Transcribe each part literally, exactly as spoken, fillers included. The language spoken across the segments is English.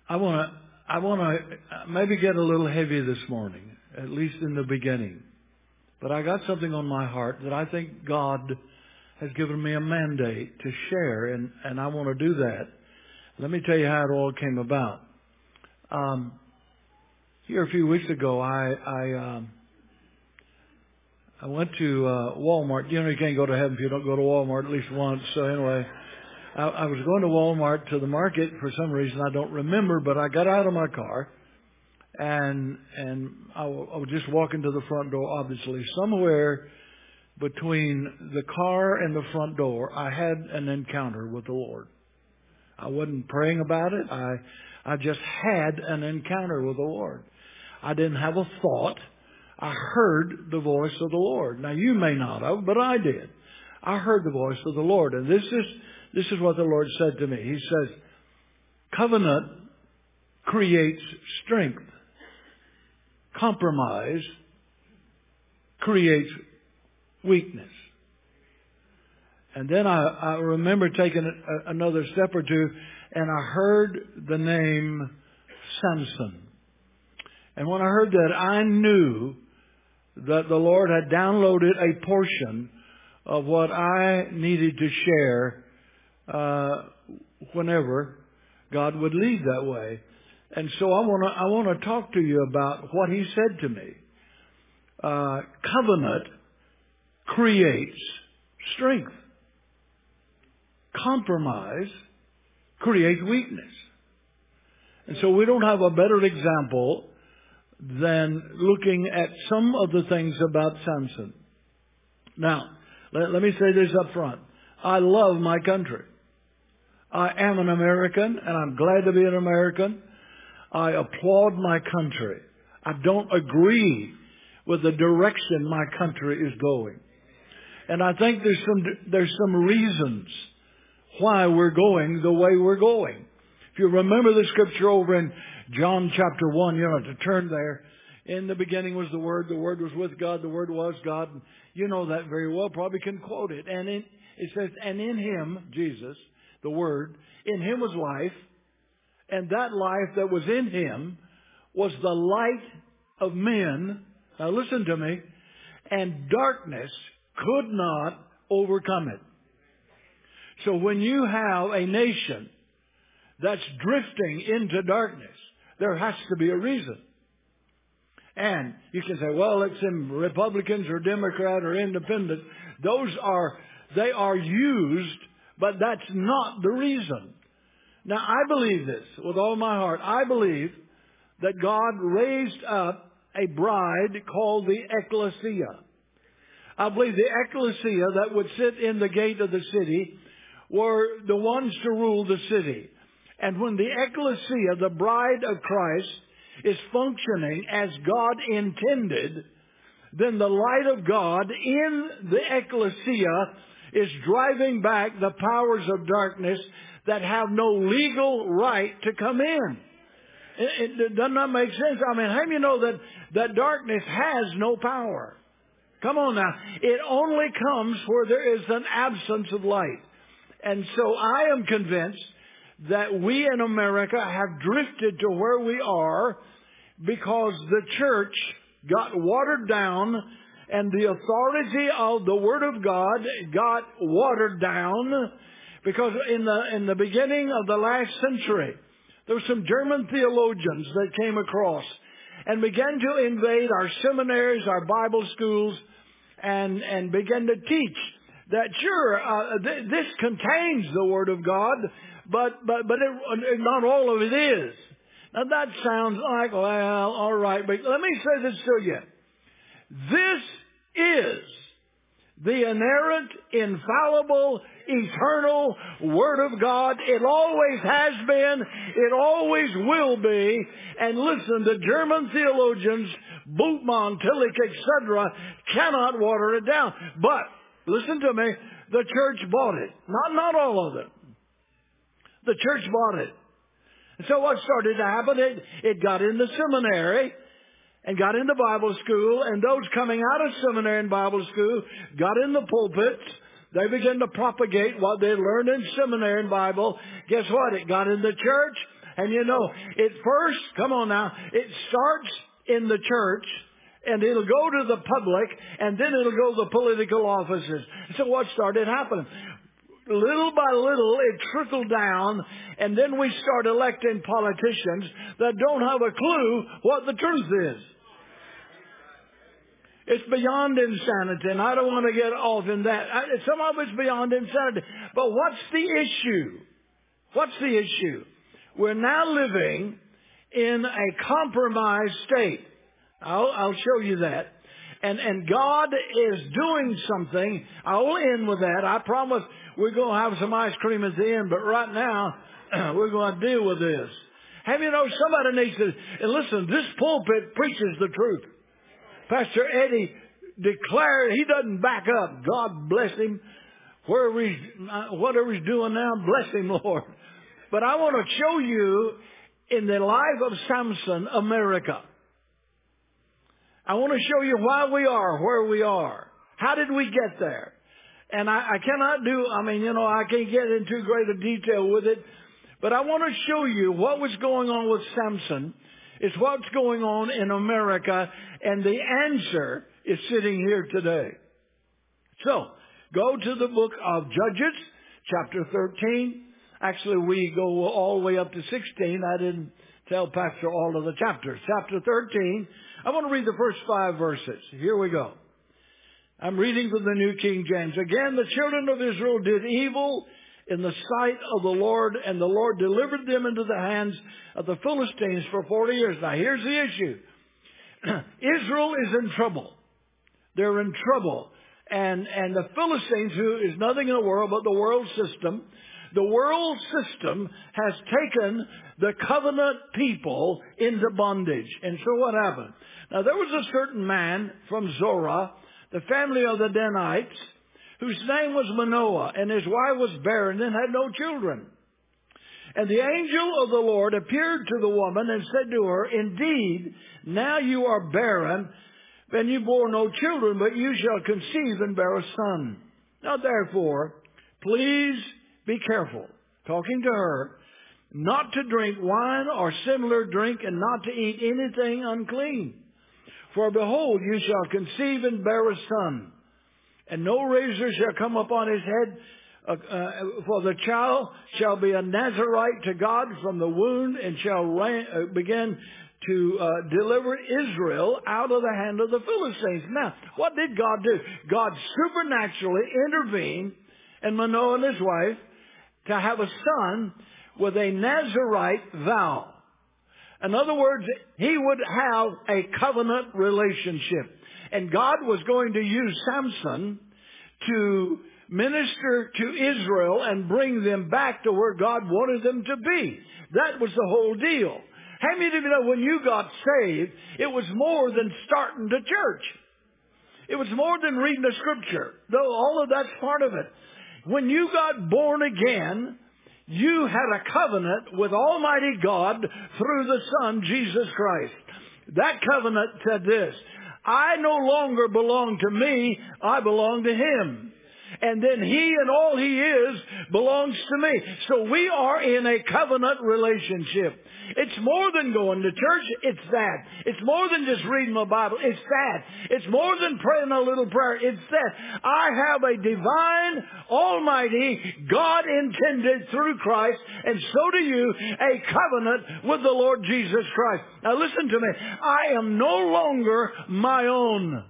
I want to I want to maybe get a little heavy this morning, at least in the beginning. But I got something on my heart that I think God has given me a mandate to share, and, and I want to do that. Let me tell you how it all came about. Um, here a few weeks ago, I I, um, I went to uh, Walmart. You know, you can't go to heaven if you don't go to Walmart at least once. So anyway, I, I was going to Walmart to the market for some reason I don't remember, but I got out of my car and and I, w- I was just walking to the front door. Obviously, somewhere between the car and the front door, I had an encounter with the Lord. I wasn't praying about it. I I just had an encounter with the Lord. I didn't have a thought. I heard the voice of the Lord. Now you may not have, but I did. I heard the voice of the Lord, and this is this is what the Lord said to me. He says, "Covenant creates strength. Compromise creates weakness." And then I, I remember taking a, another step or two, and I heard the name Samson. And when I heard that, I knew that the Lord had downloaded a portion of what I needed to share uh, whenever God would lead that way. And so I want to I want to talk to you about what He said to me. Uh, covenant creates strength. Compromise creates weakness. And so we don't have a better example than looking at some of the things about Samson. Now, let, let me say this up front. I love my country. I am an American, and I'm glad to be an American. I applaud my country. I don't agree with the direction my country is going. And I think there's some there's some reasons why we're going the way we're going. If you remember the scripture over in John chapter one, you don't have to turn there. In the beginning was the Word. The Word was with God. The Word was God. You know that very well. Probably can quote it. And in, it says, and in Him, Jesus, the Word, in Him was life. And that life that was in Him was the light of men. Now listen to me. And darkness could not overcome it. So when you have a nation that's drifting into darkness, there has to be a reason. And you can say, well, it's in Republicans or Democrat or Independent. Those are, they are used, but that's not the reason. Now, I believe this with all my heart. I believe that God raised up a bride called the ecclesia. I believe the ecclesia that would sit in the gate of the city were the ones to rule the city. And when the ecclesia, the bride of Christ, is functioning as God intended, then the light of God in the ecclesia is driving back the powers of darkness that have no legal right to come in. It, it does not make sense. I mean, how do you know that, that darkness has no power? Come on now. It only comes where there is an absence of light. And so I am convinced that we in America have drifted to where we are because the church got watered down and the authority of the Word of God got watered down, because in the in the beginning of the last century, there were some German theologians that came across and began to invade our seminaries, our Bible schools, and, and began to teach that, sure, uh, th- this contains the Word of God, but but but it, not all of it is. Now that sounds like, well, all right, but let me say this to you. This is the inerrant, infallible, eternal Word of God. It always has been. It always will be. And listen, the German theologians, Bultmann, Tillich, et cetera, cannot water it down. But listen to me. The church bought it. Not not all of it. The church bought it. And so what started to happen? It, it got in the seminary and got into Bible school, and those coming out of seminary and Bible school got in the pulpits. They began to propagate what they learned in seminary and Bible. Guess what? It got in the church, And you know, it first, come on now, it starts in the church, and it'll go to the public, and then it'll go to the political offices. So what started happening? Little by little, it trickled down, and then we start electing politicians that don't have a clue what the truth is. It's beyond insanity, and I don't want to get off in that. Some of it's beyond insanity. But what's the issue? What's the issue? We're now living in a compromised state. I'll, I'll show you that. And, and God is doing something. I'll end with that. I promise we're going to have some ice cream at the end, but right now we're going to deal with this. Have you know somebody needs to, and listen, this pulpit preaches the truth. Pastor Eddie declared, he doesn't back up. God bless him. Wherever he's, whatever he's doing now, bless him, Lord. But I want to show you in the life of Samson, America. I want to show you why we are where we are. How did we get there? And I, I cannot do, I mean, you know, I can't get into greater detail with it. But I want to show you what was going on with Samson. It's what's going on in America, and the answer is sitting here today. So, go to the book of Judges, chapter thirteen. Actually, we go all the way up to sixteen. I didn't tell Pastor all of the chapters. Chapter thirteen. I want to read the first five verses. Here we go. I'm reading from the New King James. Again, the children of Israel did evil in the sight of the Lord, and the Lord delivered them into the hands of the Philistines for forty years. Now, here's the issue. Israel is in trouble. They're in trouble. And, and the Philistines, who is nothing in the world but the world system, the world system has taken the covenant people into bondage. And so what happened? Now, there was a certain man from Zorah, the family of the Danites, whose name was Manoah, and his wife was barren and had no children. And the angel of the Lord appeared to the woman and said to her, indeed, now you are barren, and you bore no children, but you shall conceive and bear a son. Now therefore, please be careful, talking to her, not to drink wine or similar drink, and not to eat anything unclean. For behold, you shall conceive and bear a son. And no razor shall come upon his head, uh, uh, for the child shall be a Nazarite to God from the womb, and shall reign, uh, begin to uh, deliver Israel out of the hand of the Philistines. Now, what did God do? God supernaturally intervened in Manoah and his wife to have a son with a Nazarite vow. In other words, he would have a covenant relationship. And God was going to use Samson to minister to Israel and bring them back to where God wanted them to be. That was the whole deal. How many of you know when you got saved, it was more than starting the church? It was more than reading the scripture, though all of that's part of it. When you got born again, you had a covenant with Almighty God through the Son, Jesus Christ. That covenant said this, I no longer belong to me, I belong to Him. And then He and all He is belongs to me. So we are in a covenant relationship. It's more than going to church. It's that. It's more than just reading my Bible. It's that. It's more than praying a little prayer. It's that. I have a divine, almighty, God intended through Christ, and so do you, a covenant with the Lord Jesus Christ. Now listen to me. I am no longer my own.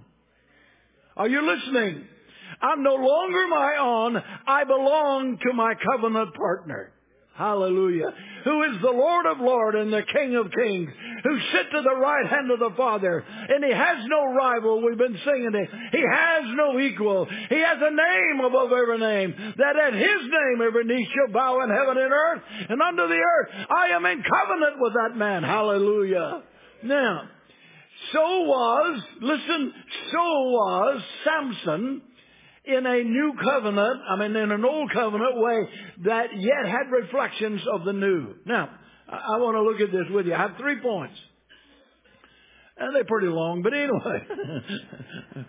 Are you listening? I'm no longer my own. I belong to my covenant partner. Hallelujah. Who is the Lord of Lords and the King of Kings, who sit to the right hand of the Father. And He has no rival. We've been singing it. He has no equal. He has a name above every name, that at His name every knee shall bow in heaven and earth and under the earth. I am in covenant with that man. Hallelujah. Now, so was, listen, so was Samson in a new covenant, I mean in an old covenant way that yet had reflections of the new. Now, I, I want to look at this with you. I have three points. And they're pretty long, but anyway.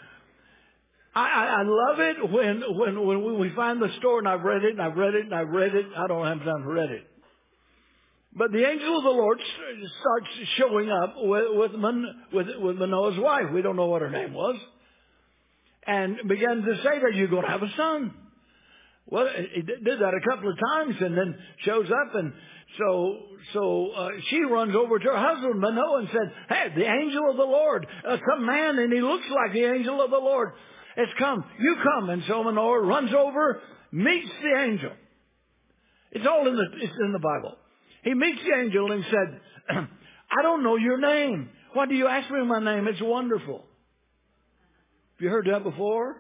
I, I, I love it when, when, when we find the story, and I've read it, and I've read it, and I've read it. I don't have time to read it. But the angel of the Lord starts showing up with, with, Man, with, with Manoah's wife. We don't know what her name was. And began to say that you're going to have a son. Well, he did that a couple of times and then shows up. And so so uh, she runs over to her husband, Manoah, and said, hey, the angel of the Lord, uh, some man, and he looks like the angel of the Lord, has come. You come. And so Manoah runs over, meets the angel. It's all in the, it's in the Bible. He meets the angel and said, I don't know your name. Why do you ask me my name? It's wonderful. Have you heard that before?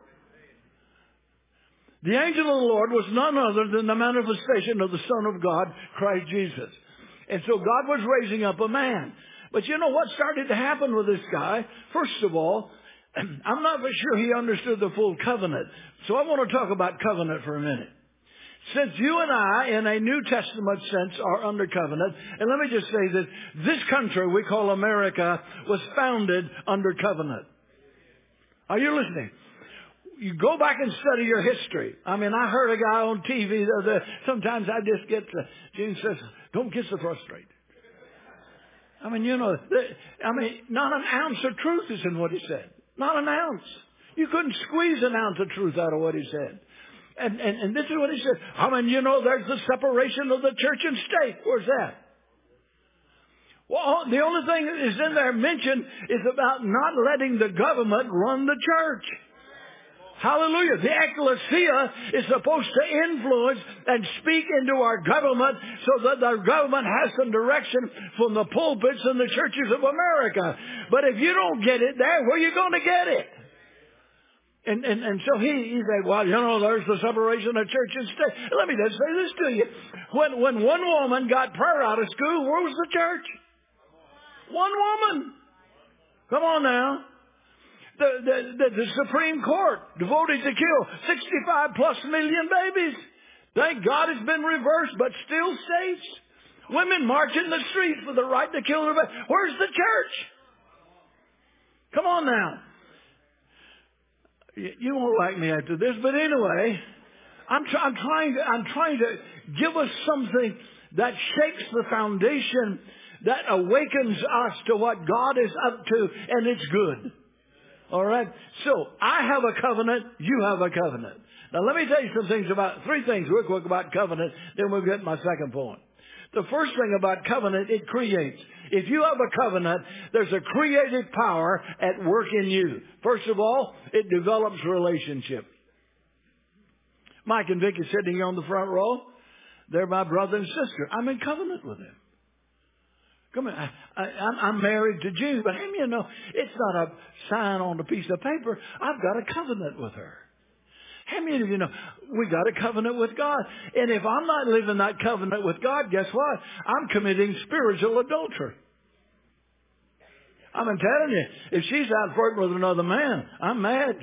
The angel of the Lord was none other than the manifestation of the Son of God, Christ Jesus. And so God was raising up a man. But you know what started to happen with this guy? First of all, I'm not for sure he understood the full covenant. So I want to talk about covenant for a minute. Since you and I, in a New Testament sense, are under covenant, and let me just say that this country we call America was founded under covenant. Are you listening? You go back and study your history. I mean, I heard a guy on T V the other, sometimes I just get, to, Gene says, don't kiss the frustrate. I mean, you know, I mean, not an ounce of truth is in what he said. Not an ounce. You couldn't squeeze an ounce of truth out of what he said. And, and, and this is what he said. I mean, you know, there's the separation of the church and state. Where's that? Well, the only thing that is in there mentioned is about not letting the government run the church. Hallelujah. The ecclesia is supposed to influence and speak into our government so that our government has some direction from the pulpits and the churches of America. But if you don't get it there, where are you going to get it? And, and, and so he, he said, well, you know, there's the separation of church and state. Let me just say this to you. When, when one woman got prayer out of school, where was the church? One woman. Come on now. The, the, the, the Supreme Court devoted to kill sixty-five plus million babies. Thank God it's been reversed, but still states. Women march in the streets for the right to kill their babies. Where's the church? Come on now. You won't like me after this, but anyway, I'm, tr- I'm trying to, I'm trying to give us something that shakes the foundation, that awakens us to what God is up to, and it's good. All right? So, I have a covenant, you have a covenant. Now let me tell you some things about, three things real quick about covenant, then we'll get to my second point. The first thing about covenant, it creates. If you have a covenant, there's a creative power at work in you. First of all, it develops relationship. Mike and Vicky sitting on the front row. They're my brother and sister. I'm in covenant with them. Come on, I, I, I'm married to June, but how you know it's not a sign on a piece of paper. I've got a covenant with her. How many of you know we got a covenant with God? And if I'm not living that covenant with God, guess what? I'm committing spiritual adultery. I'm telling you, if she's out flirting with another man, I'm mad.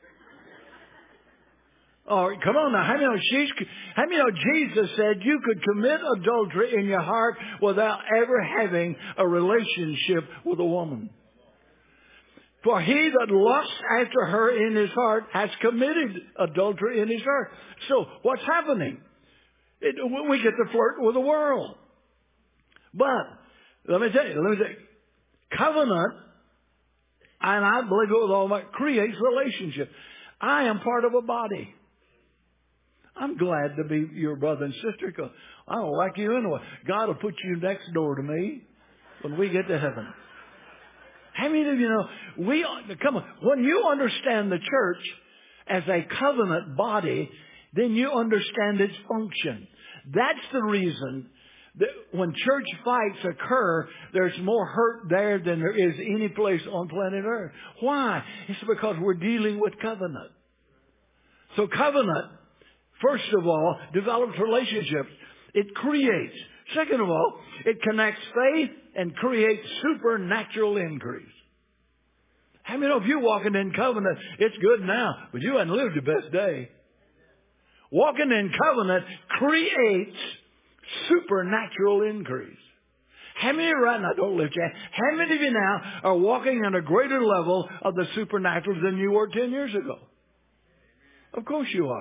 Oh, come on now. How many know she's, how many know Jesus said you could commit adultery in your heart without ever having a relationship with a woman? For he that lusts after her in his heart has committed adultery in his heart. So what's happening? It, we get to flirt with the world. But let me tell you, let me tell you, covenant, and I believe it with all my, creates relationship. I am part of a body. I'm glad to be your brother and sister because I don't like you anyway. God will put you next door to me when we get to heaven. How many of you know, we, come on, when you understand the church as a covenant body, then you understand its function. That's the reason that when church fights occur, there's more hurt there than there is any place on planet Earth. Why? It's because we're dealing with covenant. So covenant, first of all, develops relationships. It creates. Second of all, it connects faith and creates supernatural increase. How many of you walking in covenant, it's good now, but you haven't lived your best day. Walking in covenant creates supernatural increase. How many right now, don't lift your hand, how many of you now are walking on a greater level of the supernatural than you were ten years ago? Of course you are.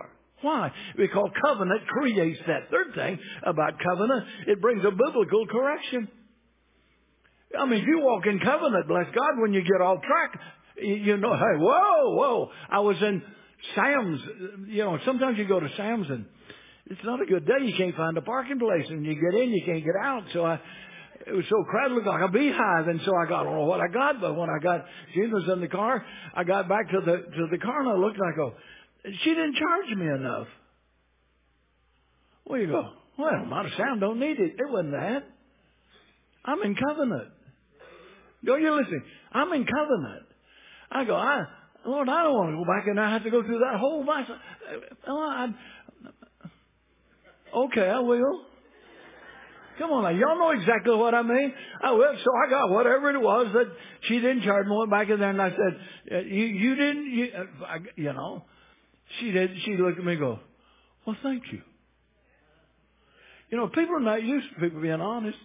Why? Because covenant creates that. Third thing about covenant, it brings a biblical correction. I mean, if you walk in covenant, bless God, when you get off track, you know, hey, whoa, whoa. I was in Sam's, you know, sometimes you go to Sam's and it's not a good day. You can't find a parking place, and you get in, you can't get out. So I, it was so crowded, it looked like a beehive. And so I got, I don't know what I got, but when I got, Jean was in the car, I got back to the, to the car and I looked and I go, she didn't charge me enough. Well, you go, well, my Sam don't need it. It wasn't that. I'm in covenant. Don't you listen? I'm in covenant. I go, I, Lord, I don't want to go back and I have to go through that whole myself. Oh, I, okay, I will. Come on now. Y'all know exactly what I mean. I will. So I got whatever it was that she didn't charge me. Went back in there and I said, you, you didn't, you, I, you know, she did. She looked at me and go, well, thank you. You know, people are not used to people being honest.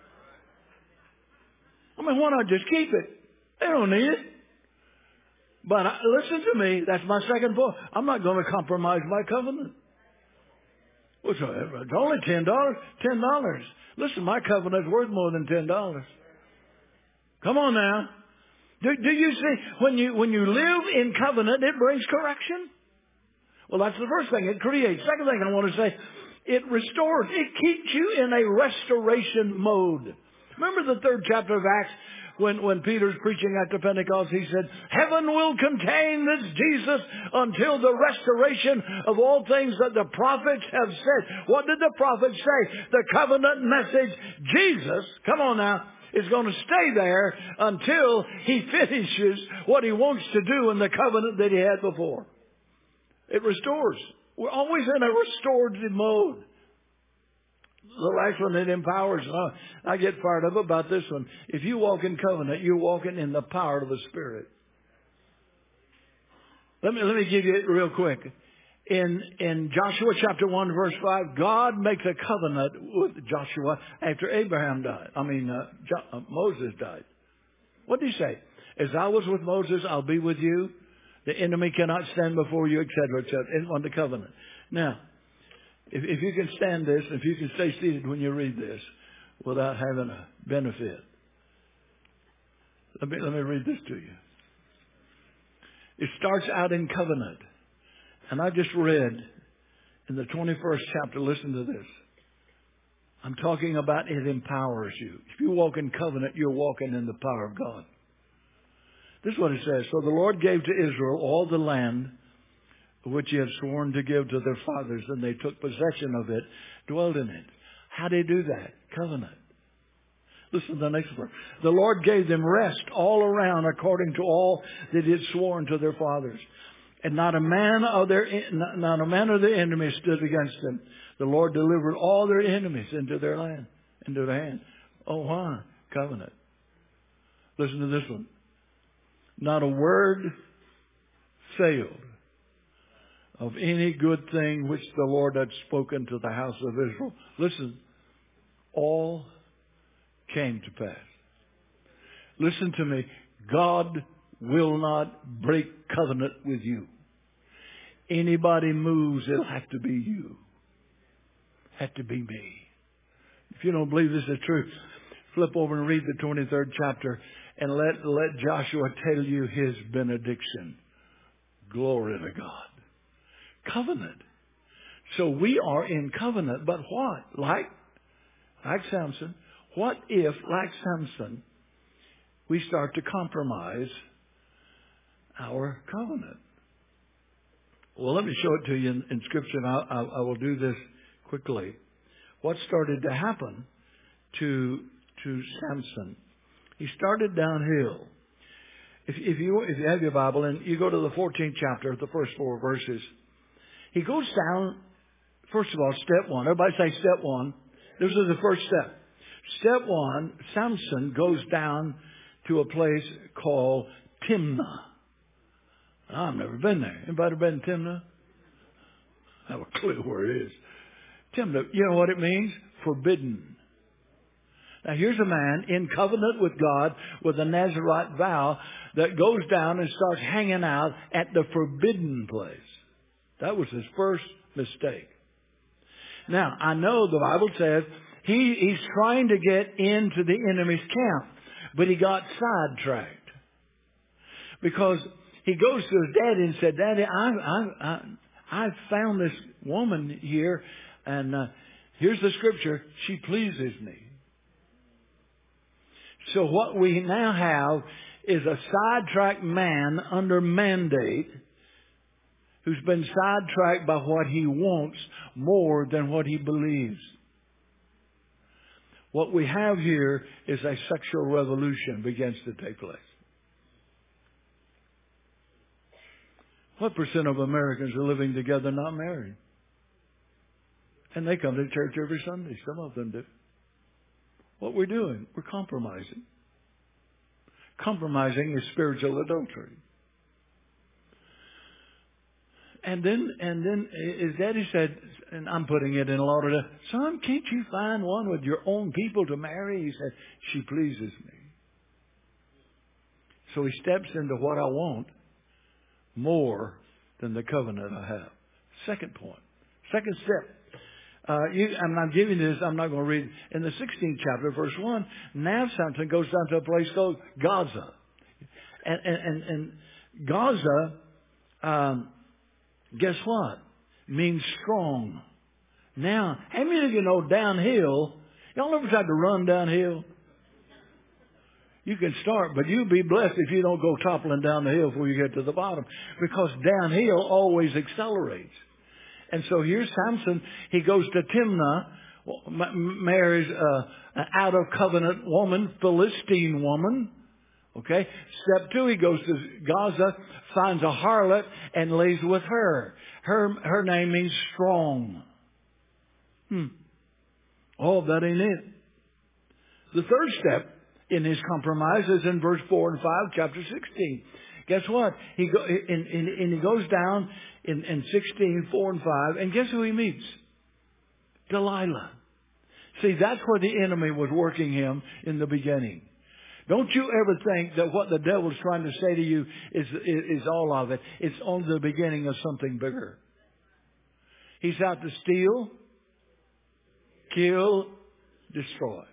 I mean, why not just keep it? They don't need it. But I, listen to me. That's my second point. I'm not going to compromise my covenant. What's well, it's only ten dollars. Ten dollars. Listen, my covenant's worth more than ten dollars. Come on now. Do, do you see when you when you live in covenant, it brings correction? Well, that's the first thing it creates. Second thing I want to say, it restores. It keeps you in a restoration mode. Remember the third chapter of Acts when, when Peter's preaching after Pentecost, he said, heaven will contain this Jesus until the restoration of all things that the prophets have said. What did the prophets say? The covenant message, Jesus, come on now, is going to stay there until he finishes what he wants to do in the covenant that he had before. It restores. We're always in a restorative mode. The last one, it empowers. I get fired up about this one. If you walk in covenant, you're walking in the power of the Spirit. Let me let me give you it real quick. In in Joshua chapter one, verse five, God makes a covenant with Joshua after Abraham died. I mean, uh, jo- uh, Moses died. What did he say? As I was with Moses, I'll be with you. The enemy cannot stand before you, et cetera, et cetera. On the covenant. Now, If, if you can stand this, if you can stay seated when you read this without having a benefit. Let me, let me read this to you. It starts out in covenant. And I just read in the twenty-first chapter, listen to this. I'm talking about it empowers you. If you walk in covenant, you're walking in the power of God. This is what it says. So the Lord gave to Israel all the land which he had sworn to give to their fathers, and they took possession of it, dwelled in it. How did he do that? Covenant. Listen to the next verse. The Lord gave them rest all around according to all that he had sworn to their fathers. And not a man of their, not a man of their enemies stood against them. The Lord delivered all their enemies into their land, into their hand. Oh, why? Covenant. Listen to this one. Not a word failed of any good thing which the Lord had spoken to the house of Israel. Listen, all came to pass. Listen to me. God will not break covenant with you. Anybody moves, it'll have to be you. Have to be me. If you don't believe this is true, flip over and read the twenty-third chapter and let, let Joshua tell you his benediction. Glory to God. Covenant. So we are in covenant, but what? Like, like Samson. What if, like Samson, we start to compromise our covenant? Well, let me show it to you in, in Scripture, and I, I, I will do this quickly. What started to happen to to Samson? He started downhill. If, if you if you have your Bible and you go to the fourteenth chapter, the first four verses. He goes down, first of all, step one. Everybody say step one. This is the first step. Step one, Samson goes down to a place called Timnah. I've never been there. Anybody been to Timnah? I have a clue where it is. Timnah, you know what it means? Forbidden. Now here's a man in covenant with God with a Nazirite vow that goes down and starts hanging out at the forbidden place. That was his first mistake. Now, I know the Bible says he, he's trying to get into the enemy's camp, but he got sidetracked. Because he goes to his daddy and said, Daddy, I, I, I, I found this woman here, and uh, here's the scripture, she pleases me. So what we now have is a sidetracked man under mandate who's been sidetracked by what he wants more than what he believes. What we have here is a sexual revolution begins to take place. What percent of Americans are living together not married? And they come to church every Sunday. Some of them do. What we're doing, we're compromising. Compromising is spiritual adultery. And then, and then his daddy said, and I'm putting it in a lot of the, son, can't you find one with your own people to marry? He said, she pleases me. So he steps into what I want more than the covenant I have. Second point. Second step. Uh, you, I'm not giving this, I'm not going to read. In the sixteenth chapter, verse one, now Samson goes down to a place called Gaza. And, and, and, and Gaza, um, guess what? Means strong. Now, how many of you know downhill, y'all ever tried to run downhill? You can start, but you'll be blessed if you don't go toppling down the hill before you get to the bottom. Because downhill always accelerates. And so here's Samson. He goes to Timnah, marries uh, an out-of-covenant woman, Philistine woman. Okay? Step two, he goes to Gaza, finds a harlot, and lays with her. Her, her name means strong. Hmm. Oh, that ain't it. The third step in his compromise is in verse four and five, chapter sixteen. Guess what? He go, and, and, and he goes down in, in sixteen, four and five, and guess who he meets? Delilah. See, that's where the enemy was working him in the beginning. Don't you ever think that what the devil's trying to say to you is, is, is all of it. It's only the beginning of something bigger. He's out to steal, kill, destroy.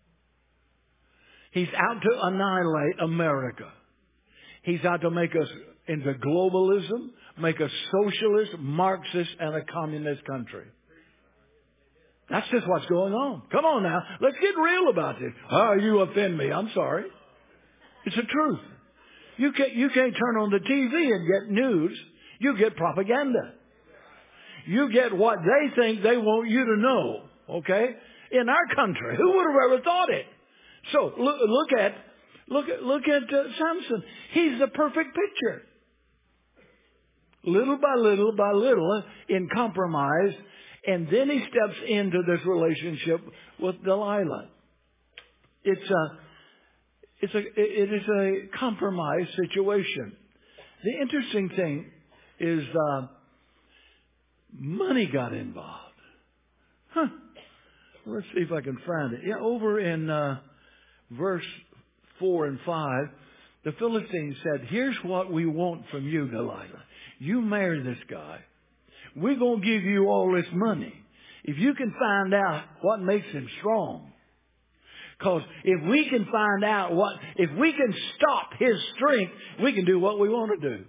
He's out to annihilate America. He's out to make us into globalism, make us socialist, Marxist, and a communist country. That's just what's going on. Come on now. Let's get real about this. Oh, you offend me. I'm sorry. It's the truth. You can't, you can't turn on the T V and get news. You get propaganda. You get what they think they want you to know. Okay? In our country. Who would have ever thought it? So, look, look at, look at, look at uh, Samson. He's the perfect picture. Little by little by little in compromise. And then he steps into this relationship with Delilah. It's a, it's a, it is a compromise situation. The interesting thing is, uh, money got involved. Huh. Let's see if I can find it. Yeah, over in, uh, verse four and five, the Philistines said, here's what we want from you, Delilah. You marry this guy. We're going to give you all this money. If you can find out what makes him strong. Because if we can find out what, if we can stop his strength, we can do what we want to do.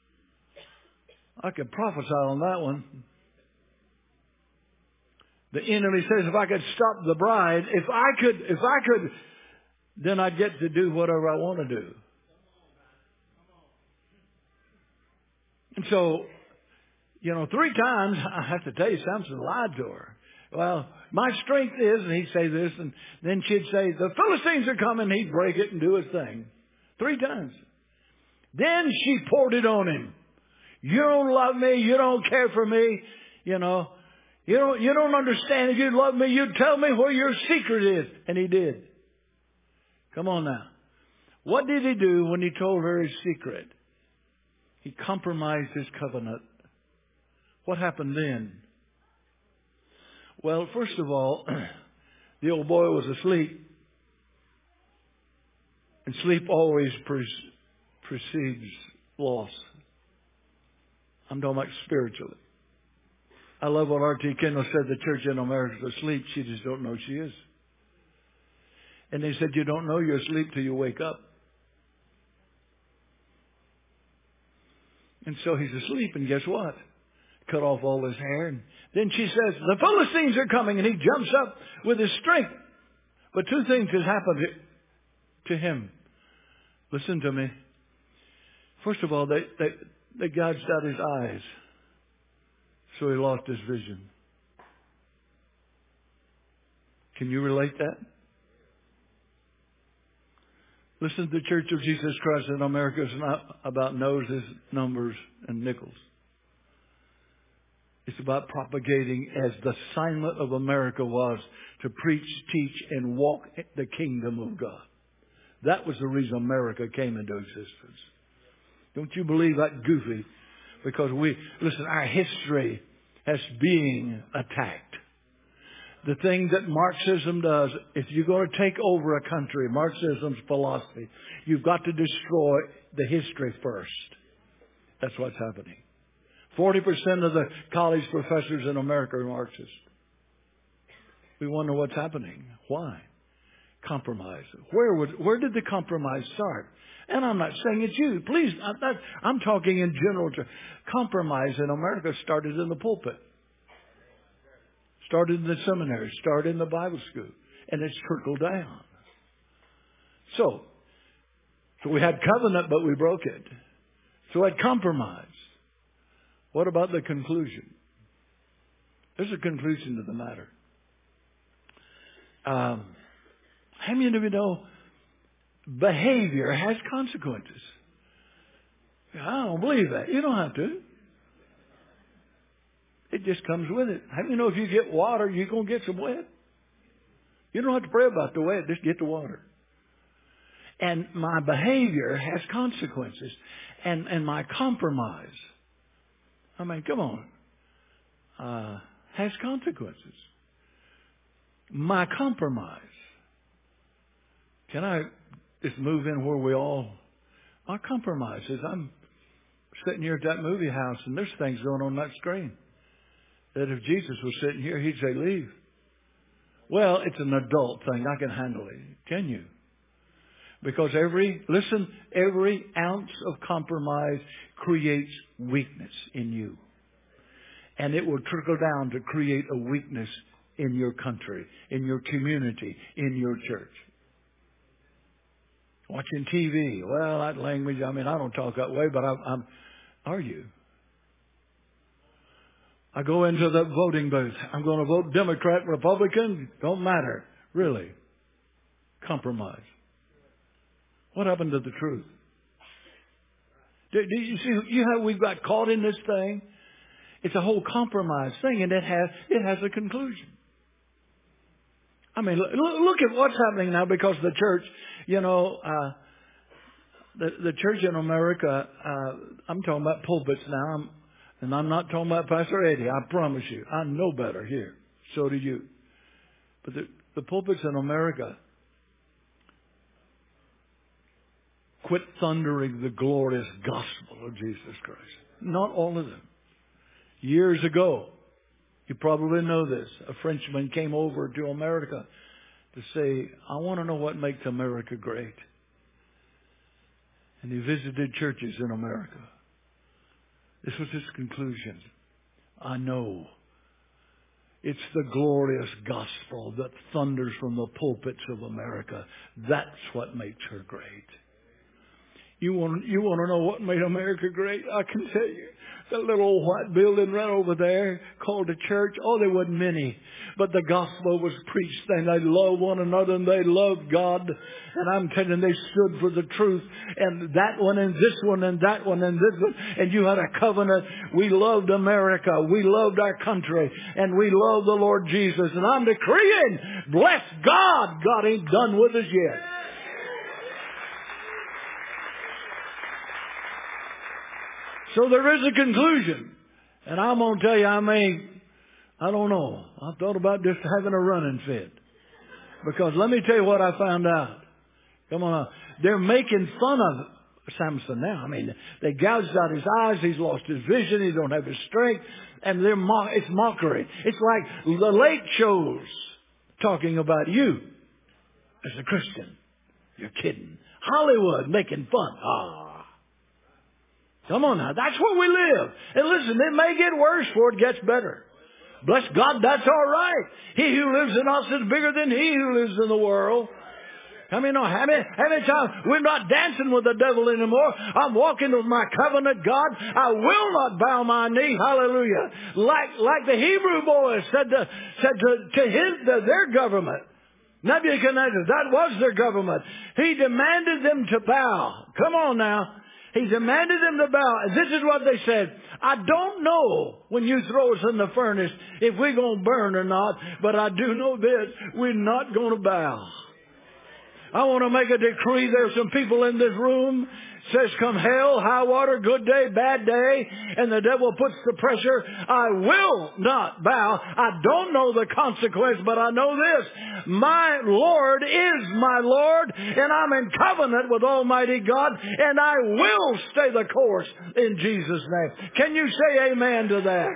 I could prophesy on that one. The enemy says, if I could stop the bride, if I could, if I could, then I'd get to do whatever I want to do. And so, you know, three times, I have to tell you, Samson lied to her. Well, my strength is, and he'd say this, and then she'd say, the Philistines are coming. He'd break it and do his thing. Three times. Then she poured it on him. You don't love me. You don't care for me. You know, you don't, you don't understand. If you love me, you'd tell me where your secret is. And he did. Come on now. What did he do when he told her his secret? He compromised his covenant. What happened then? Well, first of all, the old boy was asleep. And sleep always pre- precedes loss. I'm talking about spiritually. I love what R T Kendall said. The church in America is asleep. She just don't know she is. And they said, you don't know you're asleep till you wake up. And so he's asleep, and guess what? Cut off all his hair. And then she says, the Philistines are coming, and he jumps up with his strength. But two things has happened to him. Listen to me. First of all, they, they, they gouged out his eyes. So he lost his vision. Can you relate that? Listen, the Church of Jesus Christ in America is not about noses, numbers, and nickels. It's about propagating, as the assignment of America was, to preach, teach, and walk the kingdom of God. That was the reason America came into existence. Don't you believe that goofy? Because we, listen, our history has being attacked. The thing that Marxism does, if you're going to take over a country, Marxism's philosophy, you've got to destroy the history first. That's what's happening. forty percent of the college professors in America are Marxist. We wonder what's happening. Why? Compromise. Where would, where did the compromise start? And I'm not saying it's you. Please, I'm, not, I'm talking in general. Compromise in America started in the pulpit. Started in the seminary, started in the Bible school, and it's trickled down. So, so we had covenant, but we broke it. So we had compromise. What about the conclusion? There's a conclusion to the matter. Um, how many of you know behavior has consequences? I don't believe that. You don't have to. It just comes with it. How do you know if you get water, you're going to get some wet? You don't have to pray about the wet. Just get the water. And my behavior has consequences. And, and my compromise, I mean, come on, uh, has consequences. My compromise. Can I just move in where we all, my compromise is I'm sitting here at that movie house and there's things going on that screen. That if Jesus was sitting here, he'd say, leave. Well, it's an adult thing. I can handle it. Can you? Because every, listen, every ounce of compromise creates weakness in you. And it will trickle down to create a weakness in your country, in your community, in your church. Watching T V. Well, that language, I mean, I don't talk that way, but I'm, I'm are you? I go into the voting booth. I'm going to vote Democrat, Republican. Don't matter. Really. Compromise. What happened to the truth? Do, do you see you how we've got caught in this thing? It's a whole compromise thing, and it has it has a conclusion. I mean, look, look at what's happening now because the church, you know, uh, the the church in America. Uh, I'm talking about pulpits now. I'm, And I'm not talking about Pastor Eddie. I promise you. I know better here. So do you. But the, the pulpits in America quit thundering the glorious gospel of Jesus Christ. Not all of them. Years ago, you probably know this, a Frenchman came over to America to say, I want to know what makes America great. And he visited churches in America. This was his conclusion. I know. It's the glorious gospel that thunders from the pulpits of America. That's what makes her great. You want, you want to know what made America great? I can tell you. That little old white building right over there called a church. Oh, there wasn't many. But the gospel was preached and they loved one another and they loved God. And I'm telling you, they stood for the truth. And that one and this one and that one and this one. And you had a covenant. We loved America. We loved our country. And we loved the Lord Jesus. And I'm decreeing, bless God, God ain't done with us yet. So there is a conclusion. And I'm going to tell you, I may, I don't know. I thought about just having a running fit. Because let me tell you what I found out. Come on. They're making fun of Samson now. I mean, they gouged out his eyes. He's lost his vision. He don't have his strength. And they're mo- it's mockery. It's like the late shows talking about you as a Christian. You're kidding. Hollywood making fun. Ah. Come on now. That's where we live. And listen, it may get worse before it gets better. Bless God, that's all right. He who lives in us is bigger than he who lives in the world. I mean, no, how many, how many times we're not dancing with the devil anymore. I'm walking with my covenant God. I will not bow my knee. Hallelujah. Like, like the Hebrew boys said to, said to, to his, to their government. Nebuchadnezzar, that was their government. He demanded them to bow. Come on now. He demanded them to bow. And this is what they said. I don't know when you throw us in the furnace if we're going to burn or not. But I do know this. We're not going to bow. I want to make a decree. There's some people in this room. Says come hell, high water, good day, bad day, and the devil puts the pressure. I will not bow. I don't know the consequence, but I know this. My Lord is my Lord, and I'm in covenant with Almighty God, and I will stay the course in Jesus' name. Can you say amen to that?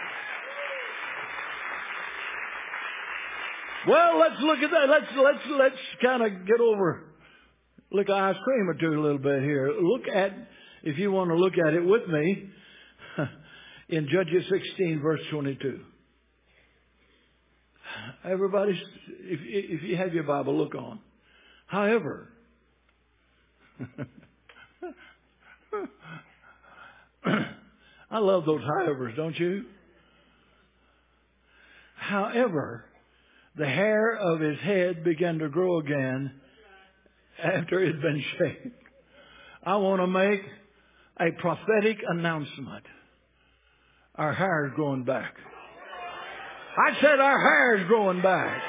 Well, let's look at that. Let's let's let's kind of get over. Look at ice cream or two a little bit here. Look at, if you want to look at it with me, in Judges sixteen, verse twenty-two. Everybody, if, if you have your Bible, look on. However, I love those however's, don't you? However, the hair of his head began to grow again after it had been shaved. I want to make a prophetic announcement. Our hair is growing back. I said our hair is growing back.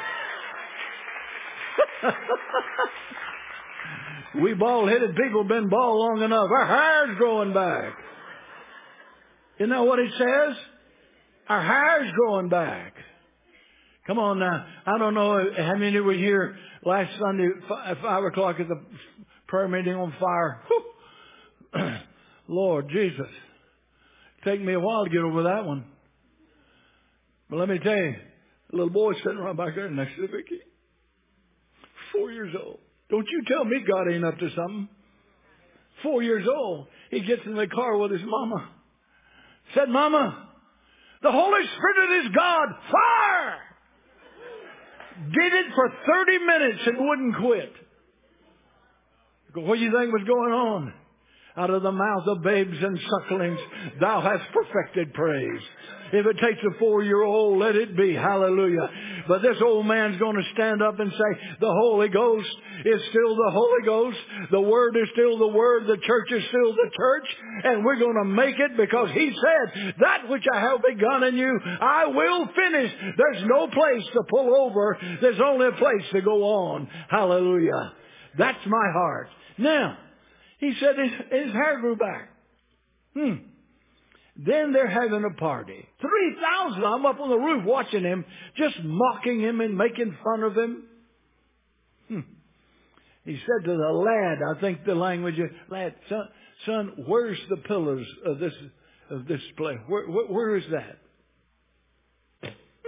We bald-headed people have been bald long enough. Our hair is growing back. You know what it says? Our hair is growing back. Come on now. I don't know how many were here last Sunday at five o'clock at the prayer meeting on fire. Whew. Lord Jesus. Take me a while to get over that one. But let me tell you, a little boy sitting right back there next to Vicky. Four years old. Don't you tell me God ain't up to something. Four years old. He gets in the car with his mama. Said, Mama, the Holy Spirit is God. Fire! Did it for thirty minutes and wouldn't quit. What do you think was going on? Out of the mouth of babes and sucklings, thou hast perfected praise. If it takes a four-year-old, let it be. Hallelujah. But this old man's going to stand up and say, the Holy Ghost is still the Holy Ghost. The Word is still the Word. The church is still the church. And we're going to make it because He said, that which I have begun in you, I will finish. There's no place to pull over. There's only a place to go on. Hallelujah. That's my heart. Now, he said his, his hair grew back. Hmm. Then they're having a party. three thousand I'm up on the roof watching him, just mocking him and making fun of him. Hmm. He said to the lad, I think the language is, lad, son, son, where's the pillars of this of this place? Where, where, where is that?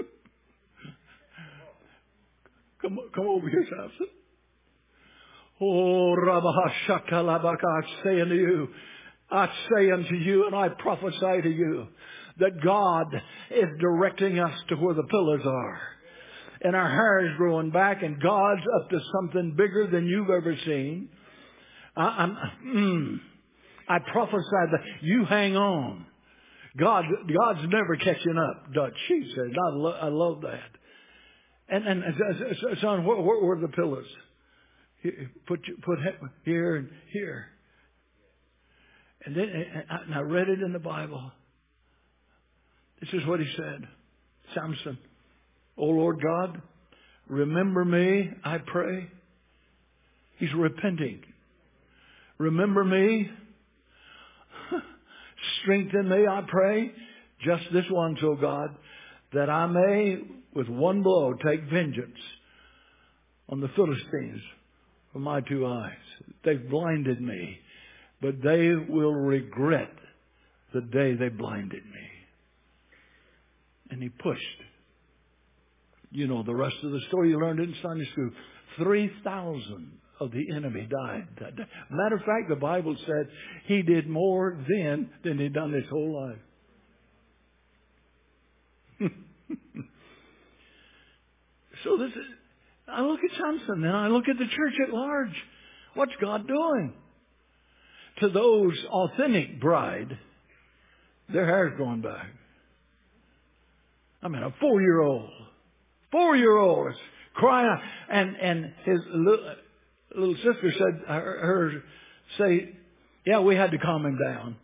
come, come over here, Samson. Oh, Rabahashakalabaka, I say unto you, I say unto you, and I prophesy to you, that God is directing us to where the pillars are. And our hair is growing back, and God's up to something bigger than you've ever seen. I, I'm, mm, I prophesy that you hang on. God, God's never catching up, Dutch. She said, I, lo- I love that. And, and son, where, where, where are the pillars? Put put here and here. And then and I read it in the Bible. This is what he said. Samson, O Lord God, remember me, I pray. He's repenting. Remember me. Strengthen me, I pray. Just this once, O God, that I may with one blow take vengeance on the Philistines. For my two eyes. They've blinded me. but they will regret the day they blinded me. And he pushed. You know the rest of the story. You learned it in Sunday school. three thousand of the enemy died that day. Matter of fact, the Bible said he did more then than he'd done his whole life. So this is, I look at Samson and I look at the church at large. What's God doing? To those authentic bride, their hair's going back. I mean, a four-year-old, four-year-old is crying out. And, and his little, little sister said, her, her say, yeah, we had to calm him down.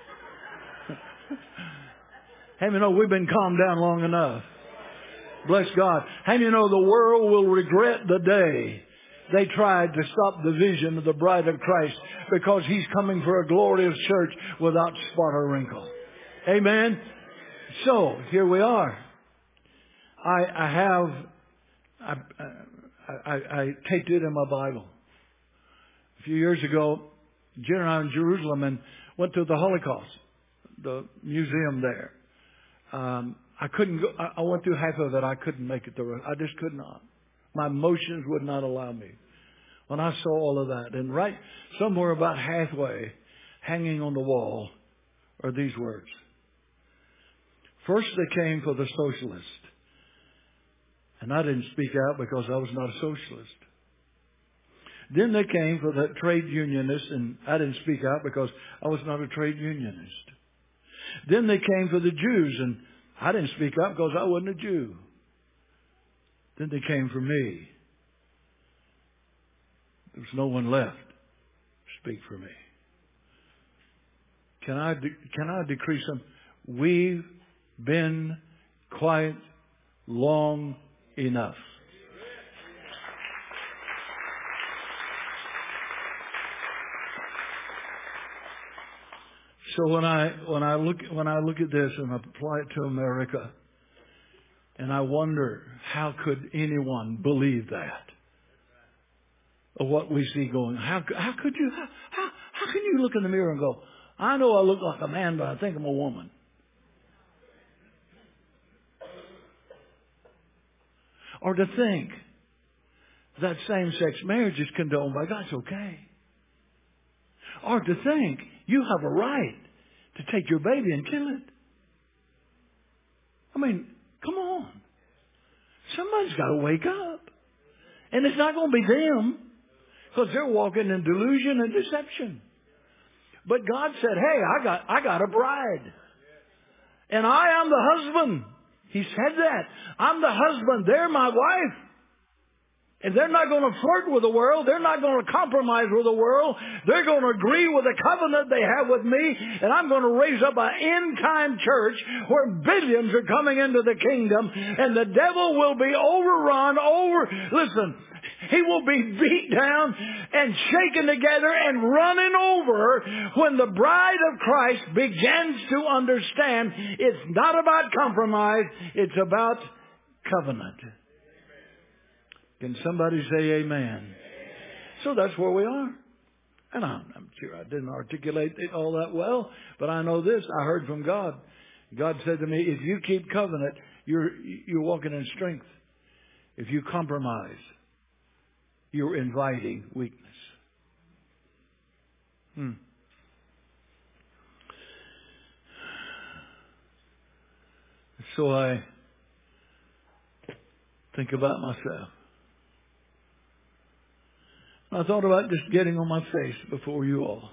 Hey, you know, we've been calmed down long enough. Bless God. And you know, the world will regret the day they tried to stop the vision of the bride of Christ, because He's coming for a glorious church without spot or wrinkle. Amen. So here we are. I, I have, I, I, I taped it in my Bible. A few years ago, Jen and I in Jerusalem and went to the Holocaust, the museum there. Um, I couldn't go, I, I went through half of it. I couldn't make it through. I just could not. My emotions would not allow me. When I saw all of that, and right somewhere about halfway, hanging on the wall, are these words. First they came for the socialist. And I didn't speak out because I was not a socialist. Then they came for the trade unionist, and I didn't speak out because I was not a trade unionist. Then they came for the Jews, and I didn't speak up because I wasn't a Jew. Then they came for me. There was no one left to speak for me. Can I, de- can I decree some? We've been quiet long enough. So when I when I look when I look at this and I apply it to America, and I wonder, how could anyone believe that? Of what we see going, how how could you how, how how can you look in the mirror and go, I know I look like a man, but I think I'm a woman. Or to think that same-sex marriage is condoned by God. It's okay. Or to think you have a right to take your baby and kill it. I mean, come on. Somebody's got to wake up. And it's not going to be them, because they're walking in delusion and deception. But God said, hey, I got, I got a bride. And I am the husband. He said that. I'm the husband. They're my wife. And they're not going to flirt with the world. They're not going to compromise with the world. They're going to agree with the covenant they have with me. And I'm going to raise up an end-time church where billions are coming into the kingdom. And the devil will be overrun, over... Listen, he will be beat down and shaken together and running over when the bride of Christ begins to understand it's not about compromise. It's about covenant. Can somebody say amen? Amen? So that's where we are. And I'm, I'm sure I didn't articulate it all that well, but I know this. I heard from God. God said to me, if you keep covenant, you're, you're walking in strength. If you compromise, you're inviting weakness. Hmm. So I think about myself. I thought about just getting on my face before you all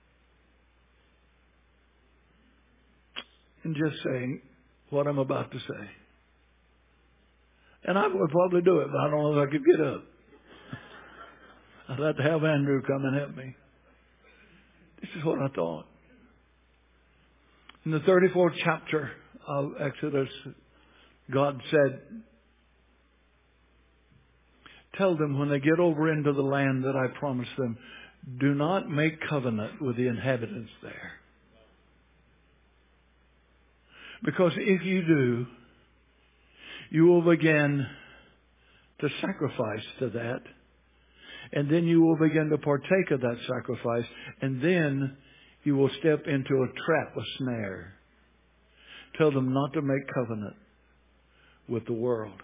and just saying what I'm about to say. And I would probably do it, but I don't know if I could get up. I'd have to have Andrew come and help me. This is what I thought. In the thirty-fourth chapter of Exodus, God said, tell them when they get over into the land that I promised them, do not make covenant with the inhabitants there. Because if you do, you will begin to sacrifice to that. And then you will begin to partake of that sacrifice. And then you will step into a trap, a snare. Tell them not to make covenant with the world.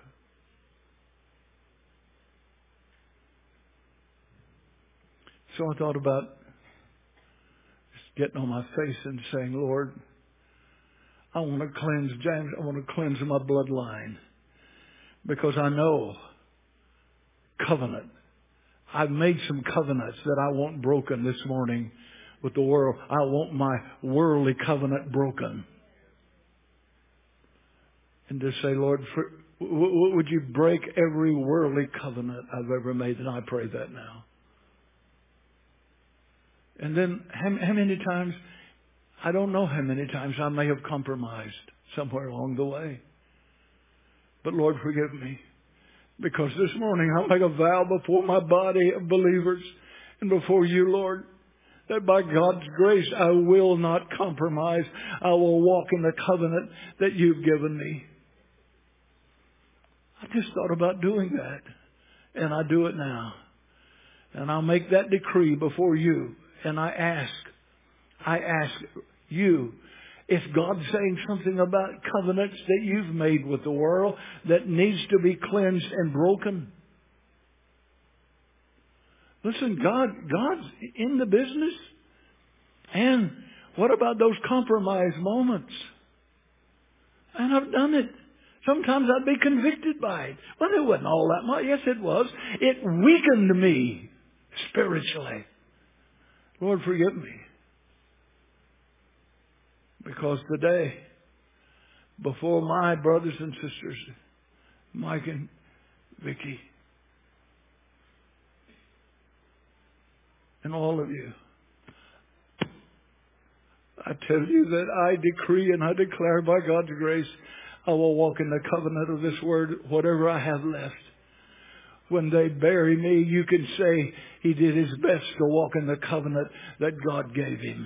So I thought about just getting on my face and saying, Lord, I want to cleanse James. I want to cleanse my bloodline. Because I know covenant. I've made some covenants that I want broken this morning with the world. I want my worldly covenant broken. And to say, Lord, for, w- w- would you break every worldly covenant I've ever made? And I pray that now. And then how, how many times, I don't know how many times I may have compromised somewhere along the way. But Lord, forgive me. Because this morning I make a vow before my body of believers and before you, Lord, that by God's grace I will not compromise. I will walk in the covenant that you've given me. I just thought about doing that. And I do it now. And I'll make that decree before you. And I ask, I ask you, if God's saying something about covenants that you've made with the world that needs to be cleansed and broken. Listen, God, God's in the business. And what about those compromise moments? And I've done it. Sometimes I'd be convicted by it. Well, it wasn't all that much. Yes, it was. It weakened me spiritually. Lord, forgive me. Because today, before my brothers and sisters, Mike and Vicki, and all of you, I tell you that I decree and I declare by God's grace, I will walk in the covenant of this word, whatever I have left. When they bury me, you can say he did his best to walk in the covenant that God gave him.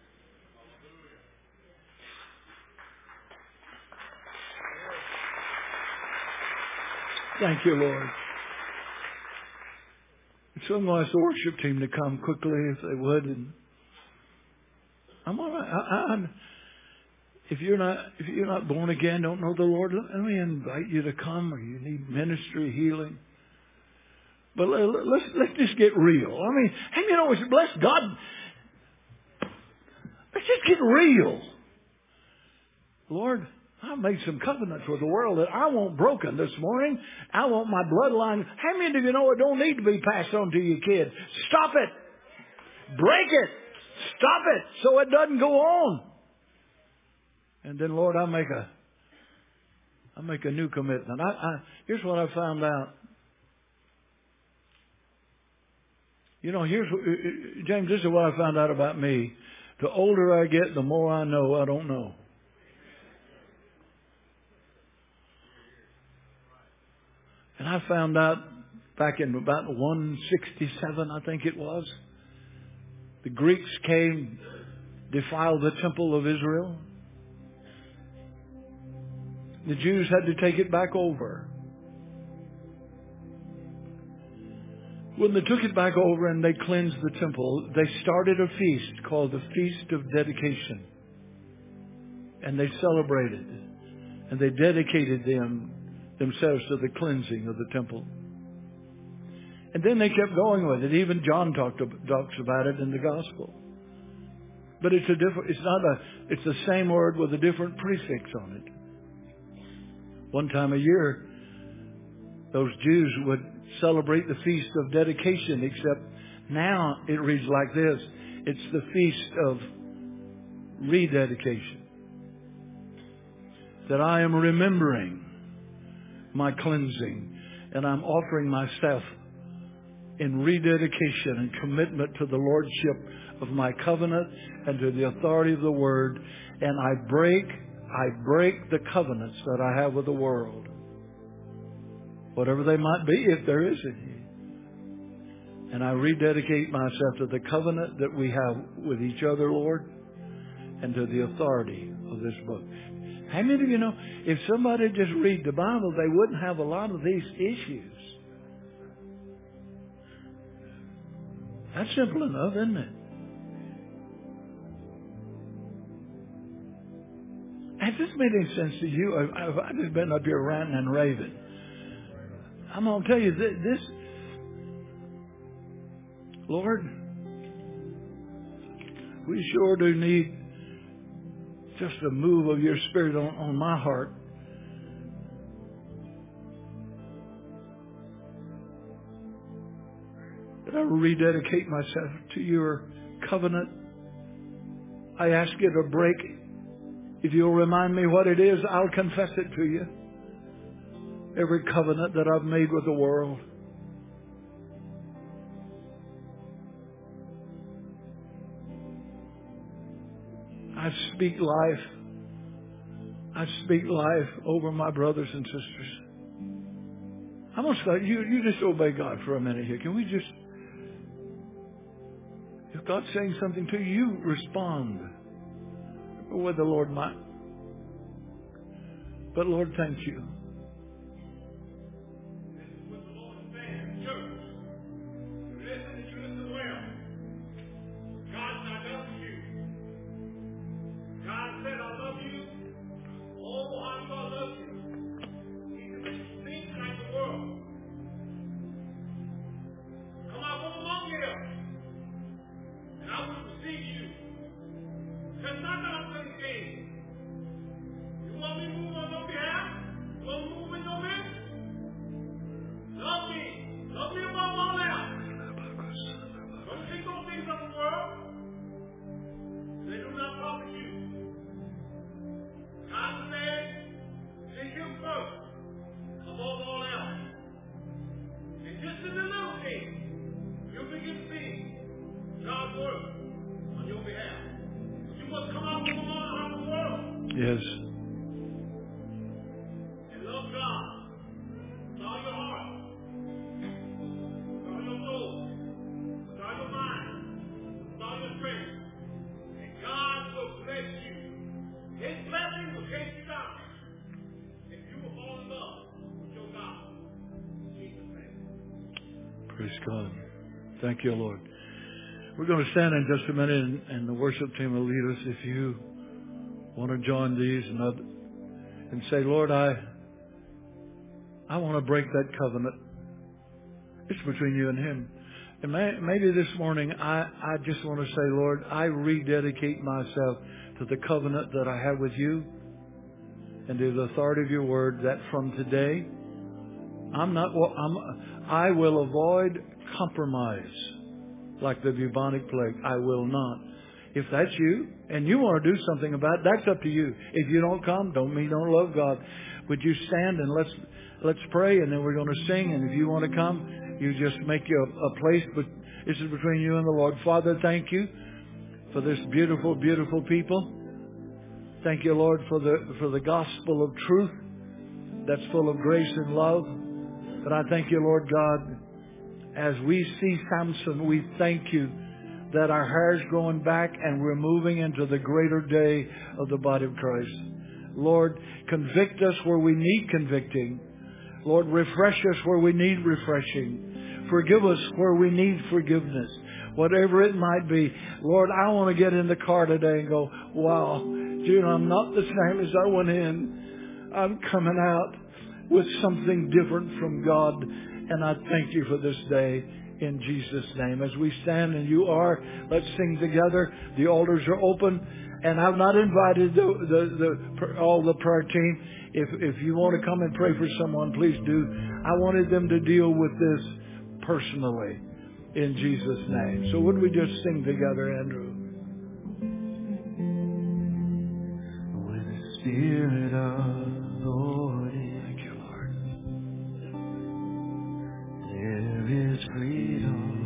Thank you, Lord. So I'm going to ask the worship team to come quickly if they would. And I'm all right. I, I'm, if you're not if you're not born again, don't know the Lord, let me invite you to come, or you need ministry, healing. But let, let's let's just get real. I mean, hey, you know, bless God. Let's just get real. Lord, I made some covenants with the world that I want broken this morning. I want my bloodline. How many of you know it don't need to be passed on to your kids? Stop it. Break it. Stop it so it doesn't go on. And then, Lord, I make a I make a new commitment. I, I, here's what I found out. You know, here's what, James, this is what I found out about me. The older I get, the more I know I don't know. And I found out back in about one sixty-seven, I think it was, the Greeks came, defiled the temple of Israel. The Jews had to take it back over. When they took it back over and they cleansed the temple, they started a feast called the Feast of Dedication. And they celebrated. And they dedicated them themselves to the cleansing of the temple. And then they kept going with it. Even John talked talks about it in the gospel. But it's a different. It's not a. It's the same word with a different prefix on it. One time a year, those Jews would celebrate the Feast of Dedication, except now it reads like this. It's the Feast of Rededication. That I am remembering my cleansing, and I'm offering myself in rededication and commitment to the lordship of my covenant and to the authority of the word. And I break, I break the covenants that I have with the world. Whatever they might be, if there is any. And I rededicate myself to the covenant that we have with each other, Lord, and to the authority of this book. How many of you know, if somebody just read the Bible, they wouldn't have a lot of these issues. That's simple enough, isn't it? Has this made any sense to you? I've, I've just been up here ranting and raving. I'm going to tell you this, this, Lord, we sure do need just a move of your Spirit on, on my heart. That I rededicate myself to your covenant. I ask you to break. If you'll remind me what it is, I'll confess it to you. Every covenant that I've made with the world. I speak life. I speak life over my brothers and sisters. I'm going to start. You, you just obey God for a minute here. Can we just... If God's saying something to you, you respond with the Lord might. But Lord, thank you. This is what the Lord is saying, church. You listen and you listen well. God's not done with you. God said, I love you. Oh, how do I love you? He can speak like the world. Come out from among them, and I will receive you. That's not gonna play games. You want me to move on your behalf? You want me to move in your midst? Love me. Love me above all else. Don't think those things of the world. They do not profit you. God said, seek him first above all else. And just in the little things, you'll begin to see God's work on your behalf. You must come out from among the world. Yes. And love God with all your heart, with all your soul, with all your mind, with all your strength. And God will bless you. His blessing will chase you down. If you will fall in love with your God. In Jesus' name. Praise God. Thank you, Lord. We're going to stand in just a minute, and, and the worship team will lead us. If you want to join these and, other, and say, Lord, I I want to break that covenant. It's between you and Him. And may, maybe this morning I, I just want to say, Lord, I rededicate myself to the covenant that I have with you and to the authority of your word, that from today I'm not. Well, I'm. I will avoid compromise like the bubonic plague. I will not. If that's you and you want to do something about it, that's up to you. If you don't come, don't mean you don't love God. Would you stand and let's let's pray, and then we're going to sing. And if you want to come, you just make you a, a place. But this is between you and the Lord. Father, thank you for this beautiful, beautiful people. Thank you, Lord, for the for the gospel of truth that's full of grace and love. But I thank you, Lord God, as we see Samson, we thank you that our hair's growing back and we're moving into the greater day of the body of Christ. Lord, convict us where we need convicting. Lord, refresh us where we need refreshing. Forgive us where we need forgiveness. Whatever it might be. Lord, I want to get in the car today and go, wow, June, I'm not the same as I went in. I'm coming out with something different from God. And I thank you for this day in Jesus' name. As we stand and you are, let's sing together. The altars are open. And I've not invited the, the, the, all the prayer team. If, if you want to come and pray for someone, please do. I wanted them to deal with this personally in Jesus' name. So would we just sing together, Andrew? With the Spirit of the Lord, thank you, Lord. There is freedom.